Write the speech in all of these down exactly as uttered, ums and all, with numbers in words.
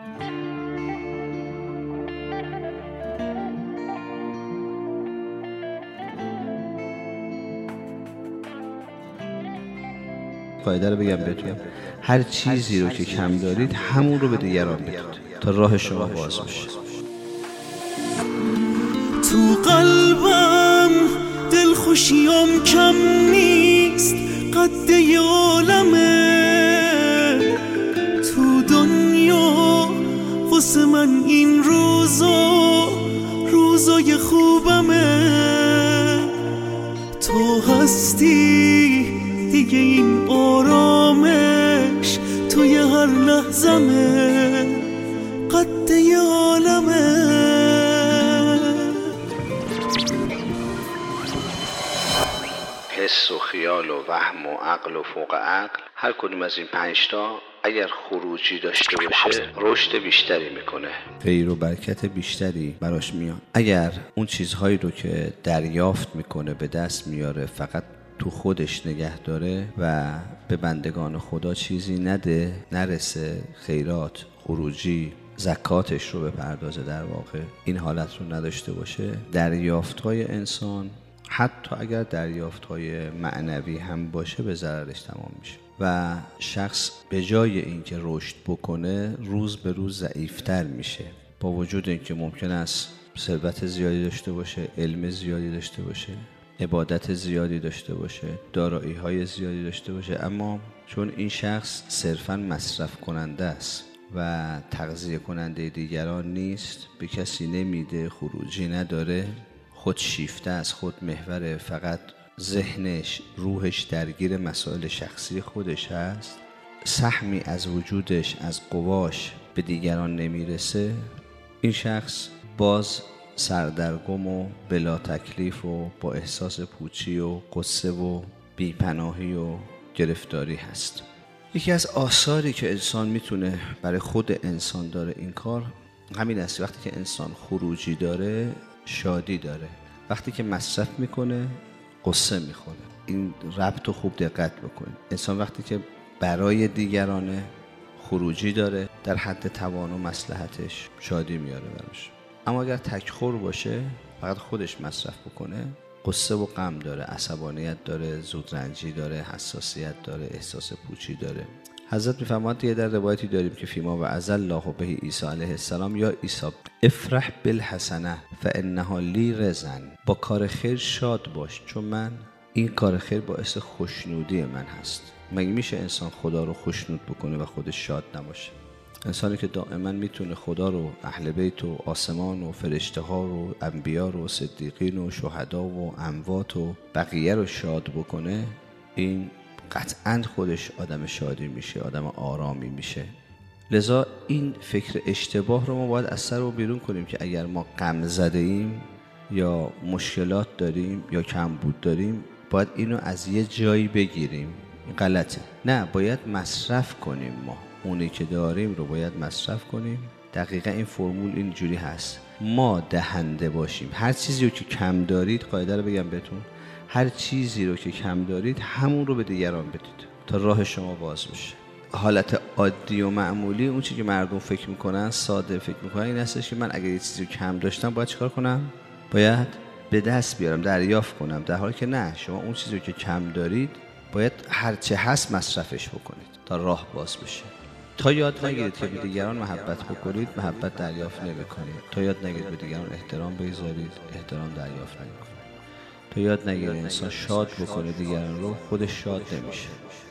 قاعده رو بگم بهتون، هر چیزی رو که کم دارید همون رو به دیگران بدید تا راه شما باز بشه. تو قلبم دل خوشیم کم نیست، قد عالمه تو دنیا واسه من این روزا روزای خوبمه. تو هستی دیگه این آرامش توی هر لحظمه، قد عالمه. حس و خیال و وهم و عقل و فوق عقل، هر کدوم از این پنج تا اگر خروجی داشته باشه رشد بیشتری میکنه، خیر و برکت بیشتری براش میاد. اگر اون چیزهایی رو که دریافت میکنه به دست میاره فقط تو خودش نگه داره و به بندگان خدا چیزی نده، نرسه، خیرات، خروجی، زکاتش رو بپردازه، در واقع این حالت رو نداشته باشه، دریافت‌های انسان حتی اگر دریافت‌های معنوی هم باشه به ضررش تمام میشه و شخص به جای اینکه رشد بکنه روز به روز ضعیفتر میشه، با وجود اینکه ممکن است ثروت زیادی داشته باشه، علم زیادی داشته باشه، عبادت زیادی داشته باشه، دارایی‌های زیادی داشته باشه، اما چون این شخص صرفاً مصرف کننده است و تغذیه کننده دیگران نیست، به کسی نمیده، خروجی نداره، خود شیفته است، خود محور، فقط ذهنش، روحش درگیر مسائل شخصی خودش هست، سهمی از وجودش، از قواش به دیگران نمیرسه، این شخص باز سردرگم و بلا تکلیف و با احساس پوچی و قصه و بیپناهی و گرفتاری هست. یکی از آثاری که انسان میتونه برای خود انسان داره این کار همین است، وقتی که انسان خروجی داره شادی داره، وقتی که مصرف میکنه قصه میخوره. این ربط رو خوب دقت بکنید. انسان وقتی که برای دیگرانه خروجی داره در حد توان و مصلحتش شادی میاره براش، اما اگر تکخور باشه فقط خودش مصرف بکنه قصه و غم داره، عصبانیت داره، زودرنجی داره، حساسیت داره، احساس پوچی داره. حضرت میفرماید یه در روایتی داریم که فیما و عز الله به عیسی علیه السلام یا عیسی افرح بالحسنه فانها لی رزن، با کار خیر شاد باش چون من این کار خیر باعث خوشنودی من هست. مگه میشه انسان خدا رو خوشنود بکنه و خودش شاد نباشه؟ انسانی که دائما میتونه خدا رو، اهل بیت و آسمان و فرشته ها رو، انبیا رو، صدیقین و شهدا و اموات و بقیه رو شاد بکنه، این قطعاً خودش آدم شادی میشه، آدم آرامی میشه. لذا این فکر اشتباه رو ما باید از سر رو بیرون کنیم که اگر ما غم زده ایم یا مشکلات داریم یا کمبود داریم باید اینو از یه جایی بگیریم. این غلطه. نه، باید مصرف کنیم. ما اونی که داریم رو باید مصرف کنیم. دقیقا این فرمول اینجوری هست، ما دهنده باشیم. هر چیزی رو که کم دارید، قاعده رو بگم بهتون، هر چیزی رو که کم دارید همون رو به دیگران بدید تا راه شما باز بشه. حالت عادی و معمولی، اون چیزی که مردم فکر میکنن، ساده فکر میکنن، این هستش که من اگر یه چیزی رو کم داشتم باید چیکار کنم؟ باید به دست بیارم، دریافت کنم. در حالی که نه، شما اون چیزی رو که کم دارید باید هر چه هست مصرفش بکنید تا راه باز بشه. تا یاد نگیرید که به دیگران محبت بکنید، محبت دریافت نمی‌کنید. تا یاد نگیرید به دیگران احترام بگذارید، احترام دریافت نمی‌کنید. تا یاد نگیرید انسان شاد بکنه دیگران رو، خودش شاد نمیشه.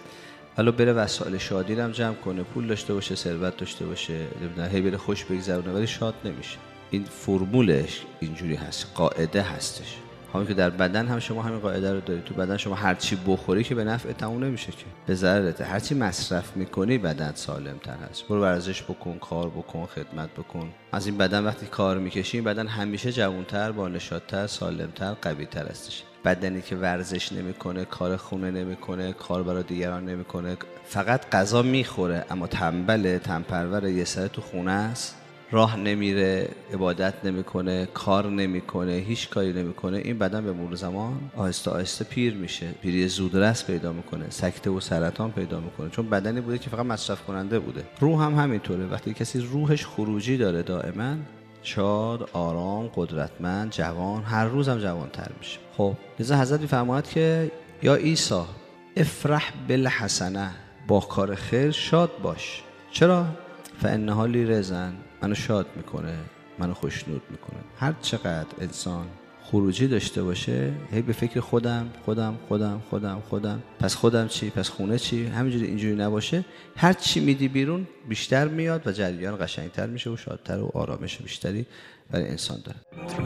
حالا بره وسایل شادی رو هم جمع کنه، پول داشته باشه، ثروت داشته باشه، هی بره خوش بگذرونه، ولی شاد نمیشه. این فرمولش اینجوری هست، قاعده هستش. همون که در بدن هم شما همین قاعده رو دارید. تو بدن شما هر چی بخوری که به نفع تموم نمیشه، که به ضررته. هر چی مصرف میکنی بدن سالم تر هست. برو ورزش بکن، کار بکن، خدمت بکن. از این بدن وقتی کار میکشی، این بدن همیشه جوانتر، با نشاطتر، سالمتر، قویتر هستش. بدنی که ورزش نمیکنه، کار خونه نمیکنه، کار برای دیگران نمیکنه، فقط غذا میخوره اما تنبله، تنپرور، یه سر تو خونه است، راه نمیره، عبادت نمیکنه، کار نمیکنه، هیچ کاری نمیکنه، این بدن به مرور زمان آهسته آهسته پیر میشه، پیری زودرس پیدا میکنه، سکته و سرطان پیدا میکنه، چون بدنی بوده که فقط مصرف کننده بوده. روح هم همینطوره، وقتی کسی روحش خروجی داره دائما، شاد، آرام، قدرتمند، جوان، هر روز هم جوانتر میشه. خب لذا حضرت میفرماید که یا عیسی افرح بالحسنه، با کار خیر شاد باش. چرا؟ فانها لی رزن، منو شاد میکنه، منو خوشنود میکنه. هر چقدر انسان خروجی داشته باشه، هی به فکر خودم خودم خودم خودم خودم پس خودم چی، پس خونه چی، همینجوری اینجوری نباشه، هر چی میدی بیرون بیشتر میاد و جریان قشنگتر میشه و شادتر و آرامش بیشتری برای انسان داره.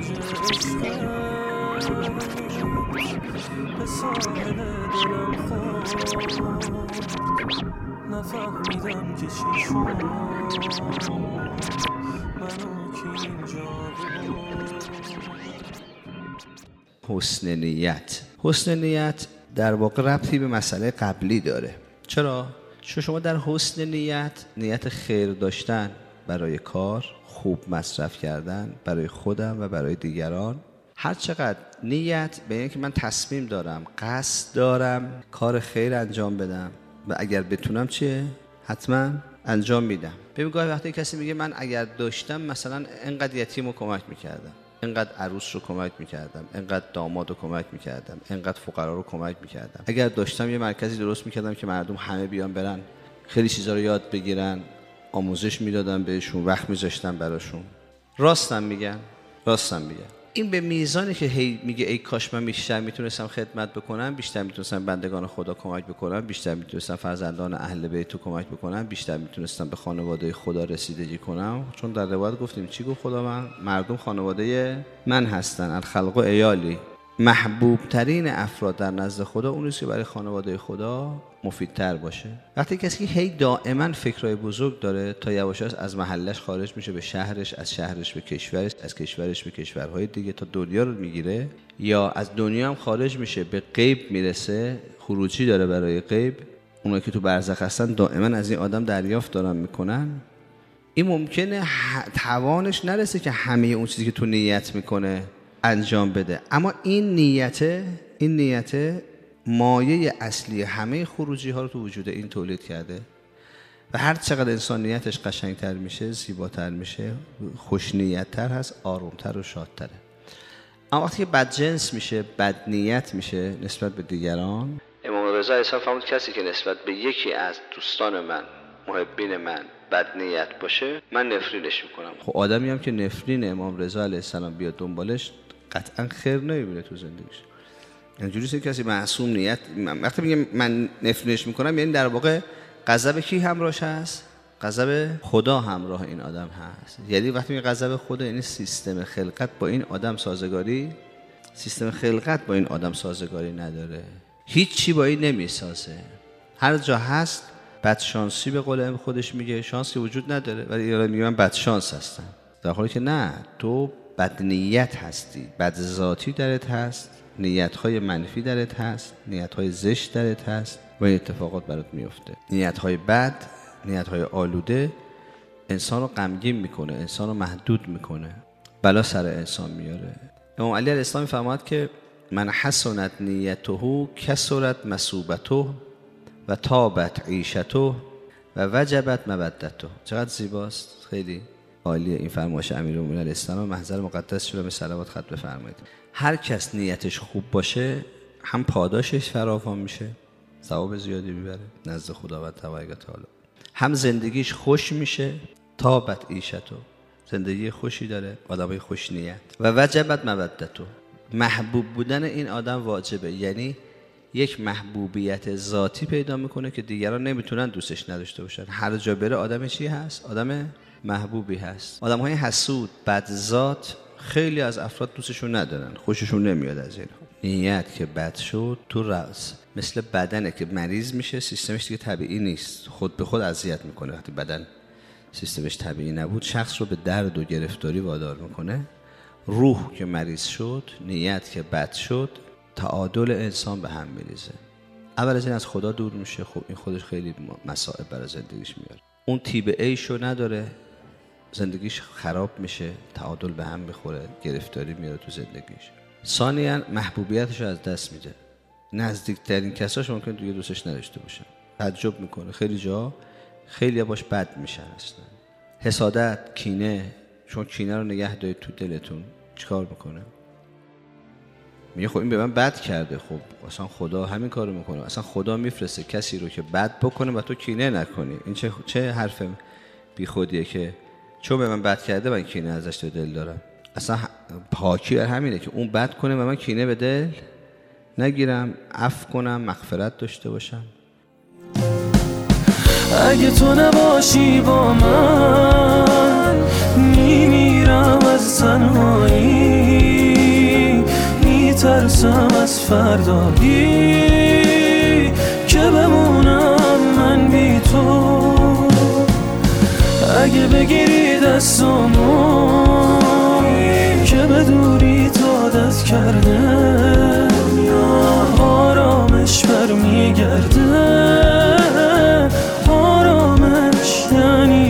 نفهمیدم که چی شد منو که اینجا حسن نیت. حسن نیت در واقع ربطی به مسئله قبلی داره. چرا؟ چون شما در حسن نیت، نیت خیر داشتن برای کار، خوب مصرف کردن برای خودم و برای دیگران، هر چقدر نیت به این که من تصمیم دارم، قصد دارم کار خیر انجام بدم و اگر بتونم چیه؟ حتما انجام میدم. ببین گاهی وقتی کسی میگه من اگر داشتم مثلا اینقدر یتیم رو کمک میکردم، اینقدر عروس رو کمک میکردم، اینقدر داماد رو کمک میکردم، اینقدر فقرا رو کمک میکردم، اگر داشتم یه مرکزی درست میکردم که مردم همه بیان برن خیلی چیزا رو یاد بگیرن، آموزش میدادم بهشون، وقت میذاشتم براشون. راستم میگن، راستم میگن. این به میزانی که هی میگه ای کاش من بیشتر میتونستم خدمت بکنم، بیشتر میتونستم بندگان خدا کمک بکنم، بیشتر میتونستم فرزندان اهل بیت کمک بکنم، بیشتر میتونستم به خانواده خدا رسیدگی کنم. چون در روایت گفتیم چی گفت خدا؟ من مردم خانواده من هستن، الخلق عیالی. محبوب ترین افراد در نزد خدا اون است که برای خانواده خدا مفیدتر باشه. وقتی کسی هی دائما فکرای بزرگ داره، تا یواش یواش از محلش خارج میشه به شهرش، از شهرش به کشورش، از کشورش به کشورهای دیگه، تا دنیا رو میگیره، یا از دنیا هم خارج میشه به غیب میرسه، خروجی داره برای غیب. اونایی که تو برزخ هستن دائما از این آدم دریافت دارن میکنن. این ممکنه توانش نرسه که همه اون چیزی که تو نیت میکنه انجام بده، اما این نیته این نیته مایه اصلی همه خروجی ها رو تو وجود این تولید کرده و هر چقدر انسان نیتش قشنگتر میشه، زیباتر میشه، خوش نیتتر هست، آرومتر و شادتره. اما وقتی که بدجنس میشه، بد نیت میشه نسبت به دیگران، امام رضا علیه السلام فرمود کسی که نسبت به یکی از دوستان من، محبین من بد نیت باشه، من نفرینش میکنم. خب آدمی هم که نفرین امام رضا علیه السلام بیاد دنبالش، قطعا خیر نمیبینه تو زندگیش. اینجوری است کسی معصوم نیت، وقتی میگم من نفرینش میکنم یعنی در واقع غضب کی همراهش هست؟ غضب خدا همراه این آدم هست. یعنی وقتی میگه غضب خدا یعنی سیستم خلقت با این آدم سازگاری سیستم خلقت با این آدم سازگاری نداره، هیچ چی با این نمیسازه. هر جا هست بدشانسی به قول خودش میگه، شانسی وجود نداره، ولی اینا میگه من بدشانس هستم، در حالی که نه، تو بد نیت هستی، بد ذاتی درت هست، نیت‌های منفی درت هست، نیت‌های زشت درت هست و این اتفاقات برات میفته. نیت‌های بد، نیت‌های آلوده انسان رو غمگین میکنه، انسان رو محدود میکنه، بلا سر انسان میاره. امام علی علیه السلام فرمود که من حسنت نیته کثرت مثوبته و طابت عیشته و وجبت مودته. چقدر زیباست، خیلی عالیه این فرمایش امیرالمومنین علیه السلام. محضر مقدس شده به صلوات خط بفرمایید. هر کس نیتش خوب باشه، هم پاداشش فراوان میشه، ثواب زیادی میبره نزد خداوند تبارک و تعالی، هم زندگیش خوش میشه، طابت عیشته، زندگی خوشی داره، آدمای خوش نیت، و وجبت مودته، محبوب بودن این آدم واجبه، یعنی یک محبوبیت ذاتی پیدا میکنه که دیگران نمیتونن دوستش نداشته باشن. هر جا بره آدم چی هست؟ آدم محبوبی هست. آدم‌های حسود، بدذات، خیلی از افراد دوستشون ندارن، خوششون نمیاد از این. نیت که بد شد تو راس، مثل بدنه که مریض میشه، سیستمش دیگه طبیعی نیست، خود به خود اذیت میکنه. وقتی بدن سیستمش طبیعی نبود، شخص رو به درد و گرفتاری وادار میکنه. روح که مریض شد، نیت که بد شد، تعادل انسان به هم میریزه. اول از این از خدا دور میشه، خب این خودش خیلی مسائل برای زندگیش میاره. اون تیب ایشو نداره، زندگیش خراب میشه، تعادل به هم میخوره، گرفتاری میاره تو زندگیش. ثانیاً محبوبیتش رو از دست میده. نزدیکترین کساش ممکن دیگه دوستش نداشته باشن. تعجب میکنه خیلی جا خیلی باش بد میشن اصلا. حسادت، کینه، چون کینه رو نگه دارید تو دلتون چیکار میکنه؟ میگه خب این به من بد کرده. خب اصلا خدا همین کارو میکنه. اصلا خدا میفرسته کسی رو که بد بکنه و تو کینه نکنی. این چه چه حرف بیخودیه که چون به من بد کرده من کینه ازش تو دل دارم. اصلا پاکی بر همینه که اون بد کنه و من کینه به دل نگیرم، عفو کنم، مغفرت داشته باشم. اگه تو نباشی با من میمیرم از تنهایی، میترسم از فردایی که بمونم من بی تو. اگه بگیری دستامو که به دوری عادت کرده، آرامش برمیگرده. آرامش یعنی